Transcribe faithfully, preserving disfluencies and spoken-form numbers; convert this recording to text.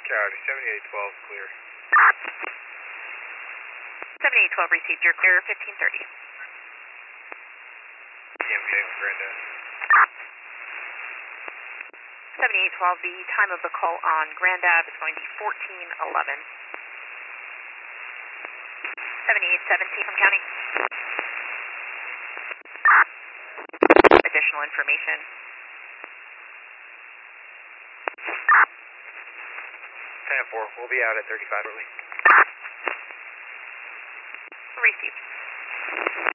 County, seventy-eight twelve, clear. seventy-eight twelve received, you're clear, fifteen thirty. D M V A with Grandad. seventy-eight twelve, the time of the call on Grand Ave is going to be fourteen eleven. seventy-eight seventeen from County. Additional information. ten four, we'll be out at thirty-five early. Received.